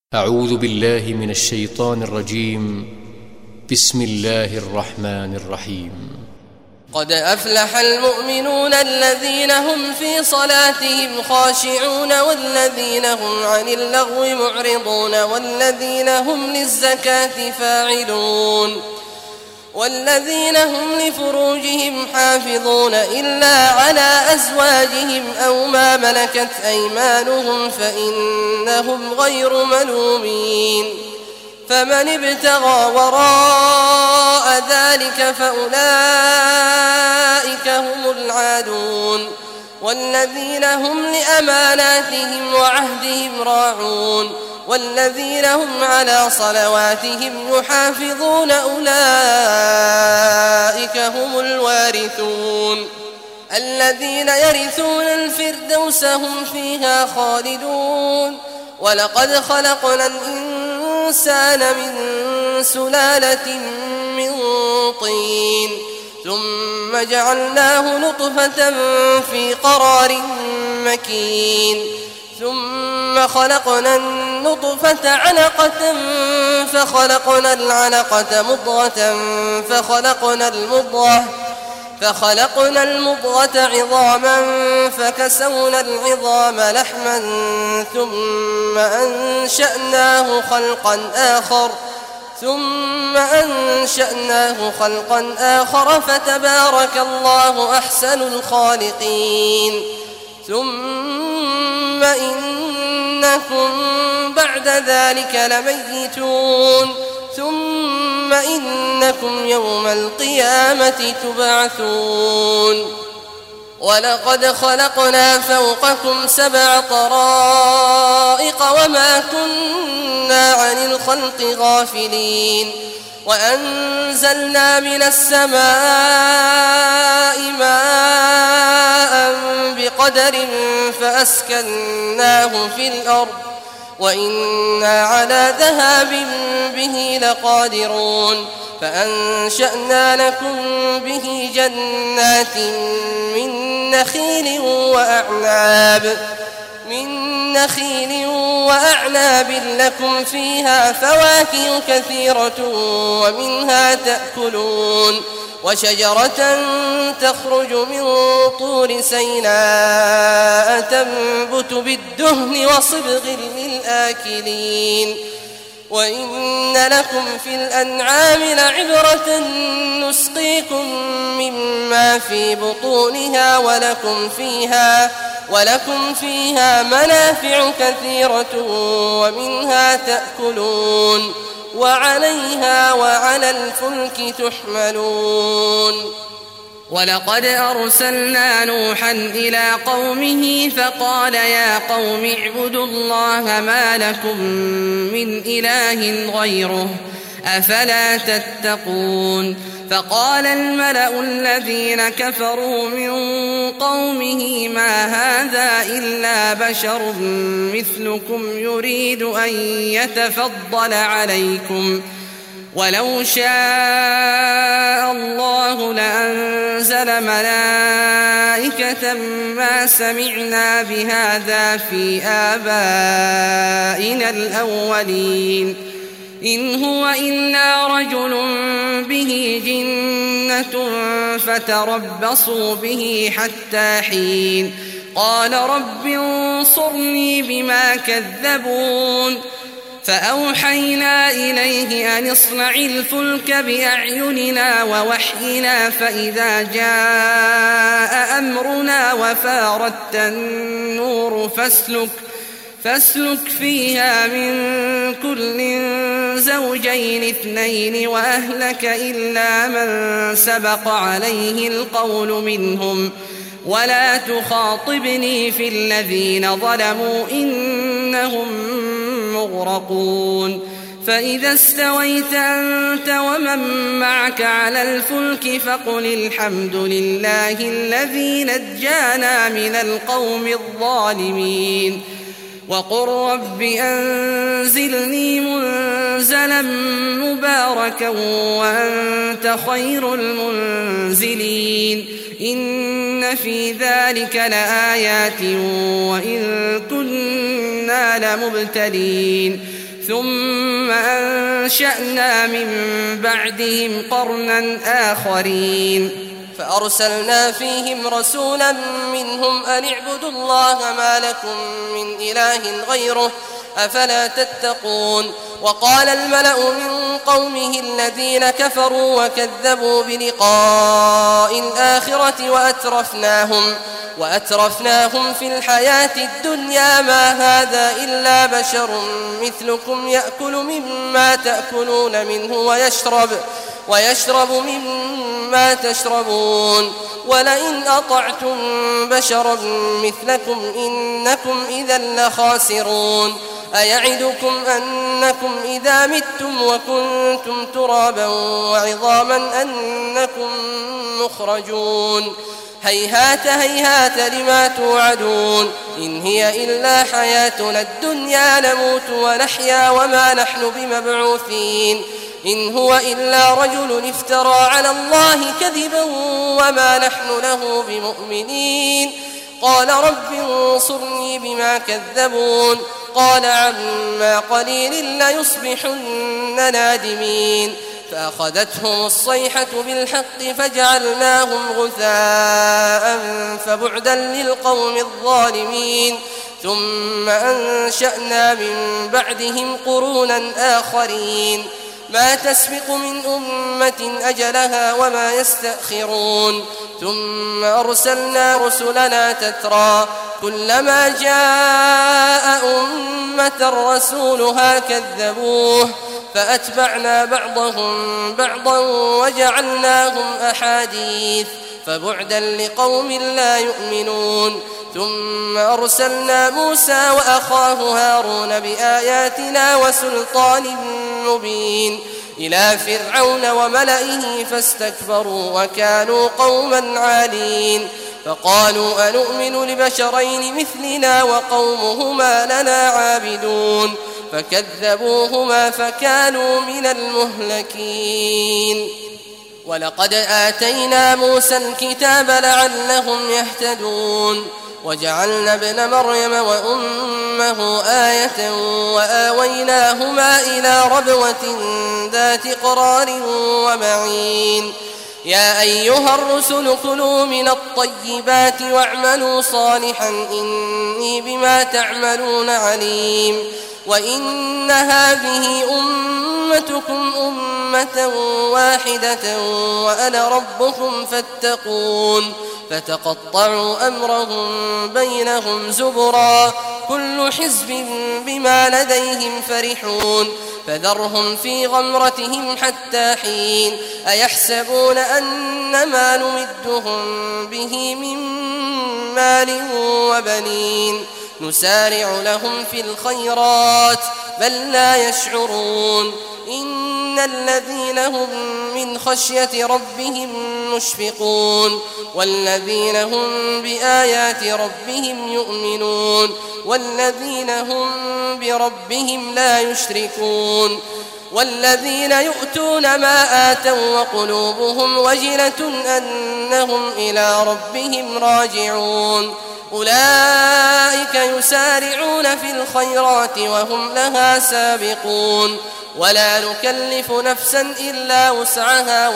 أعوذ بالله من الشيطان الرجيم. بسم الله الرحمن الرحيم. قد أفلح المؤمنون الذين هم في صلاتهم خاشعون والذين هم عن اللغو معرضون والذين هم للزكاة فاعلون والذين هم لفروجهم حافظون إلا على أزواجهم أو ما ملكت أيمانهم فإنهم غير ملومين فمن ابتغى وراء ذلك فأولئك هم العادون والذين هم لأماناتهم وعهدهم راعون والذين هم على صلواتهم يحافظون أولئك هم الوارثون الذين يرثون الفردوس هم فيها خالدون ولقد خلقنا الإنسان من سلالة من طين ثم جعلناه نطفة في قرار مكين ثم خلقنا النطفة علقة فخلقنا العلقة مضغة فخلقنا المضغة عظاما فكسونا العظام لحما ثم أنشأناه خلقا آخر فتبارك الله أحسن الخالقين ثم إنكم بعد ذلك لميتون ثم إنكم يوم القيامة تبعثون ولقد خلقنا فوقكم 7 طرائق وما كنا عن الخلق غافلين وأنزلنا من السماء ماء بقدر فأسكناه في الأرض وإنا على ذهاب به لقادرون فأنشأنا لكم به جنات من نخيل وأعناب لكم فيها فواكه كثيرة ومنها تأكلون وشجرة تخرج من طور سيناء تنبت بالدهن وصبغ للآكلين وإن لكم في الأنعام لعبرة نسقيكم مما في بطونها ولكم فيها منافع كثيرة ومنها تأكلون وعليها وعلى الفلك تحملون ولقد أرسلنا نوحا إلى قومه فقال يا قوم اعبدوا الله ما لكم من إله غيره أفلا تتقون فقال الملأ الذين كفروا من قومه ما هذا إلا بشر مثلكم يريد أن يتفضل عليكم ولو شاء الله لأنزل ملائكة ما سمعنا بهذا في آبائنا الأولين إن هو إلا رجل به جنة فتربصوا به حتى حين قال رب انصرني بما كذبون فأوحينا إليه أن اصنع الفلك بأعيننا ووحينا فإذا جاء أمرنا وفاردت النور فاسلك فيها من كل زوجين 2 وأهلك إلا من سبق عليه القول منهم ولا تخاطبني في الذين ظلموا إنهم مغرقون فإذا استويت أنت ومن معك على الفلك فقل الحمد لله الذي نجانا من القوم الظالمين وقل رب أنزلني منزلا مباركا وأنت خير المنزلين إن في ذلك لآيات وإن كنا لمبتلين ثم أنشأنا من بعدهم قرنا آخرين فأرسلنا فيهم رسولا منهم أن اعبدوا الله ما لكم من إله غيره أفلا تتقون وقال الملأ من قومه الذين كفروا وكذبوا بلقاء الآخرة وأترفناهم في الحياة الدنيا ما هذا إلا بشر مثلكم يأكل مما تأكلون منه ويشرب مما تشربون ولئن أطعتم بشرا مثلكم إنكم إذا لخاسرون أيعدكم أنكم إذا متم وكنتم ترابا وعظاما أنكم مخرجون هيهات هيهات لما توعدون إن هي إلا حياتنا الدنيا نموت ونحيا وما نحن بمبعوثين إن هو إلا رجل افترى على الله كذبا وما نحن له بمؤمنين قال رب انصرني بما كذبون قال عما قليل ليصبحن نادمين فأخذتهم الصيحة بالحق فجعلناهم غثاء فبعدا للقوم الظالمين ثم أنشأنا من بعدهم قرونا آخرين ما تسبق من أمة أجلها وما يستأخرون ثم أرسلنا رسلنا تترى كلما جاء أمة رسولها كذبوه فأتبعنا بعضهم بعضا وجعلناهم أحاديث فبعدا لقوم لا يؤمنون ثم أرسلنا موسى وأخاه هارون بآياتنا وسلطان مبين إلى فرعون وملئه فاستكبروا وكانوا قوما عالين فقالوا أنؤمن لبشرين مثلنا وقومهما لنا عابدون فكذبوهما فكانوا من المهلكين ولقد آتينا موسى الكتاب لعلهم يهتدون وجعلنا ابن مريم وأمه آية وآويناهما إلى ربوة ذات قرار ومعين يا أيها الرسل كلوا من الطيبات واعملوا صالحا إني بما تعملون عليم وإن هذه أمتكم أمة واحدة وأنا ربكم فاتقون فتقطعوا أمرهم بينهم زبرا كل حزب بما لديهم فرحون فذرهم في غمرتهم حتى حين أيحسبون أن ما نمدهم به من مال وبنين نسارع لهم في الخيرات بل لا يشعرون إن الذين هم من خشية ربهم مشفقون والذين هم بآيات ربهم يؤمنون والذين هم بربهم لا يشركون والذين يؤتون ما آتوا وقلوبهم وجلة أنهم إلى ربهم راجعون أولئك يسارعون في الخيرات وهم لها سابقون ولا نكلف نفسا إلا وسعها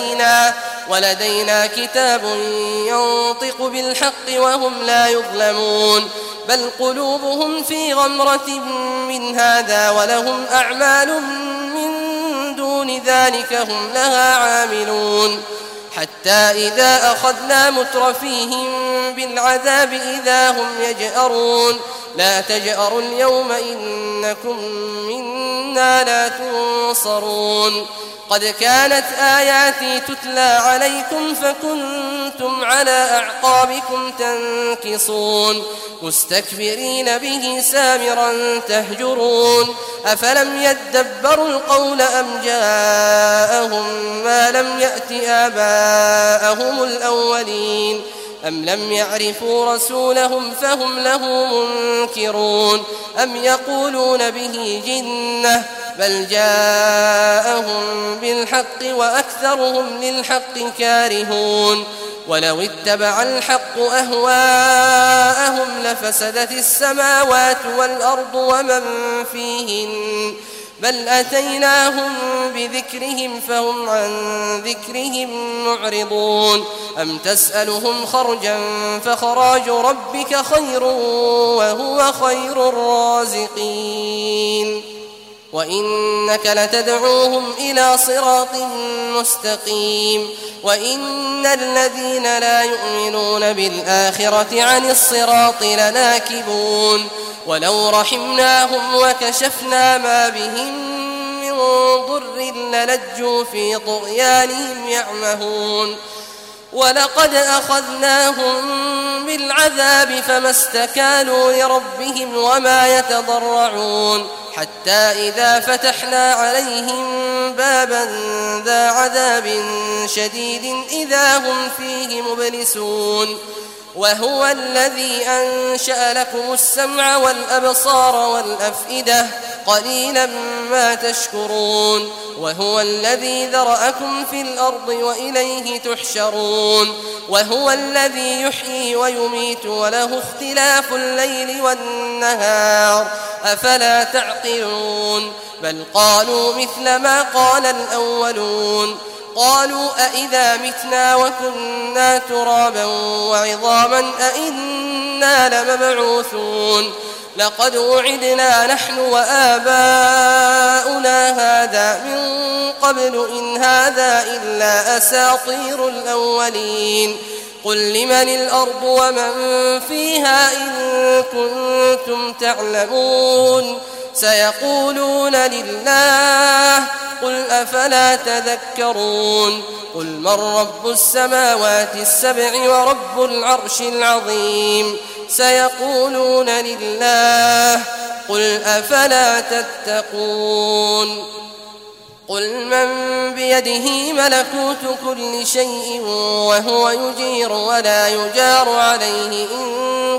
ولدينا كتاب ينطق بالحق وهم لا يظلمون بل قلوبهم في غمرة من هذا ولهم أعمال من دون ذلك هم لها عاملون حتى إذا أخذنا مترفيهم بالعذاب إذا هم يجأرون لا تجأروا اليوم إنكم منا لا تنصرون قد كانت آياتي تتلى عليكم فكنتم على أعقابكم تنكصون مستكبرين به سامرا تهجرون أفلم يدبروا القول أم جاءهم ما لم يأت آباءهم الأولين أم لم يعرفوا رسولهم فهم له منكرون أم يقولون به جنة بل جاءهم بالحق وأكثرهم للحق كارهون ولو اتبع الحق أهواءهم لفسدت السماوات والأرض ومن فيهن بل أتيناهم بذكرهم فهم عن ذكرهم معرضون أم تسألهم خرجا فخراج ربك خير وهو خير الرازقين وإنك لتدعوهم إلى صراط مستقيم وإن الذين لا يؤمنون بالآخرة عن الصراط لناكبون ولو رحمناهم وكشفنا ما بهم من ضر للجوا في طغيانهم يعمهون ولقد أخذناهم بالعذاب فما استكانوا لربهم وما يتضرعون حتى إذا فتحنا عليهم بابا ذا عذاب شديد إذا هم فيه مبلسون وهو الذي أنشأ لكم السمع والأبصار والأفئدة قليلا ما تشكرون وهو الذي ذرأكم في الأرض وإليه تحشرون وهو الذي يحيي ويميت وله اختلاف الليل والنهار أفلا تعقلون بل قالوا مثل ما قال الأولون قالوا أئذا متنا وكنا ترابا وعظاما أئنا لمبعوثون لقد وعدنا نحن وآباؤنا هذا من قبل إن هذا إلا أساطير الأولين قل لمن الأرض ومن فيها إن كنتم تعلمون سيقولون لله قل أفلا تذكرون قل من رب السماوات السبع ورب العرش العظيم سيقولون لله قل أفلا تتقون قل من بيده ملكوت كل شيء وهو يجير ولا يجار عليه إن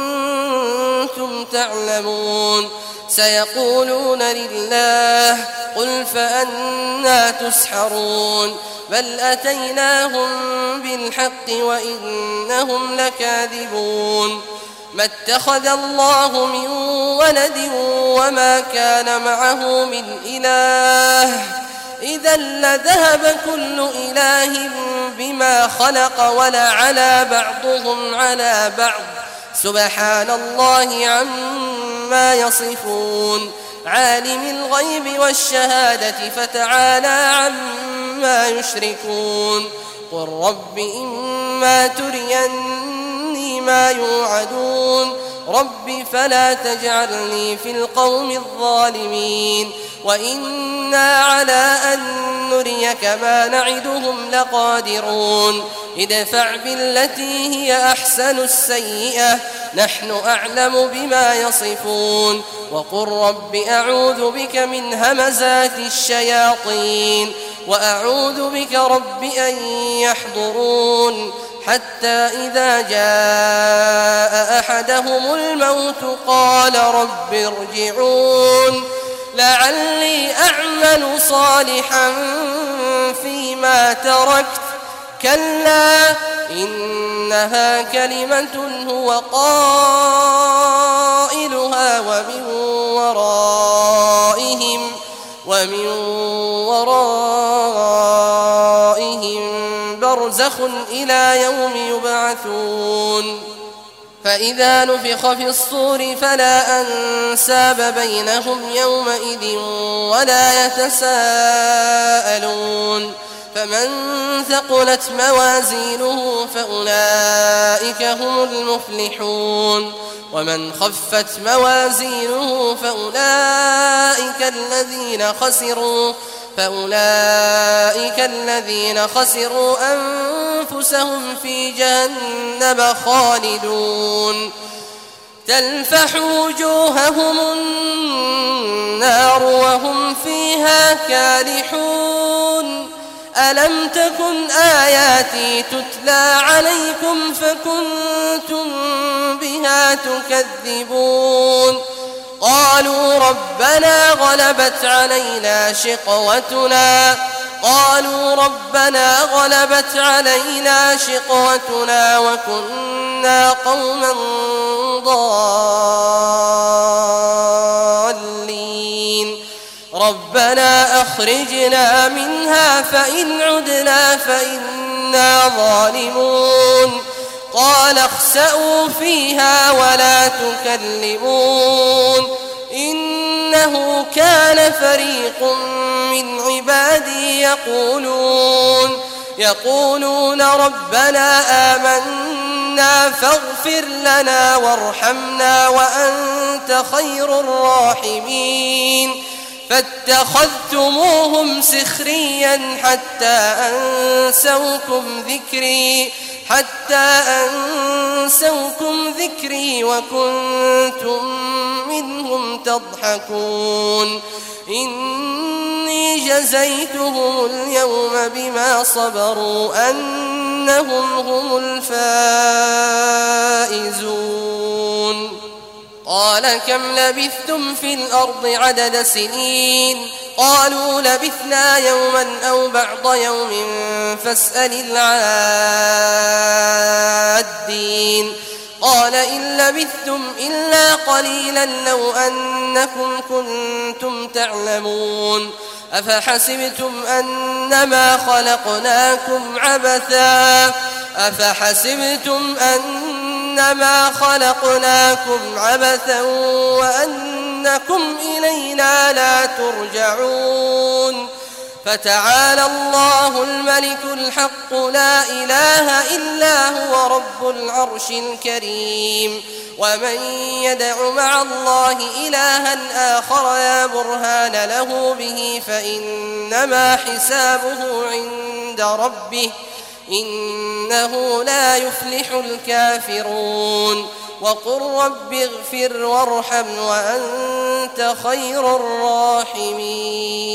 كنتم تعلمون سيقولون لله قل فأنى تسحرون بل أتيناهم بالحق وإنهم لكاذبون ما اتخذ الله من ولد وما كان معه من إله إذا لذهب كل إله بما خلق ولعلى بعضهم على بعض سبحان الله عما يصفون عالم الغيب والشهادة فتعالى عما يشركون قل رب إما تريني ما يوعدون رب فلا تجعلني في القوم الظالمين وإنا على أن نريك ما نعدهم لقادرون ادفع بالتي هي أحسن السيئة نحن أعلم بما يصفون وقل رب أعوذ بك من همزات الشياطين وأعوذ بك رب أن يحضرون حتى إذا جاء أحدهم الموت قال رب ارجعون لعلي أعمل صالحا فيما تركت كلا إنها كلمة هو قائلها ومن ورائهم برزخ إلى يوم يبعثون فإذا نفخ في الصور فلا أنساب بينهم يومئذ ولا يتساءلون فمن ثقلت موازينه فأولئك هم المفلحون ومن خفت موازينه فأولئك الذين خسروا أنفسهم في جهنم خالدون تلفح وجوههم النار وهم فيها كالحون ألم تكن آياتي تتلى عليكم فكنتم بها تكذبون قالوا ربنا غلبت علينا شقوتنا وكنا قوما ضالين ربنا أخرجنا منها فإن عدنا فإنا ظالمون قال اخسئوا فيها ولا تكلمون إنه كان فريق من عبادي يقولون ربنا آمنا فاغفر لنا وارحمنا وأنت خير الراحمين فاتخذتموهم سخريا حتى أنسوكم ذكري وكنتم منهم تضحكون إني جزيتهم اليوم بما صبروا أنهم هم الفائزون قال كم لبثتم في الأرض عدد سنين قالوا لبثنا يوما أو بعض يوم فاسأل العادين قال إن لبثتم إلا قليلا لو أنكم كنتم تعلمون أفحسبتم أنما خلقناكم عبثا وأنكم إلينا لا ترجعون فتعالى الله الملك الحق لا إله إلا هو رب العرش الكريم ومن يدع مع الله إلها آخر لا برهان له به فإنما حسابه عند ربه إنه لا يفلح الكافرون وقل رب اغفر وارحم وأنت خير الراحمين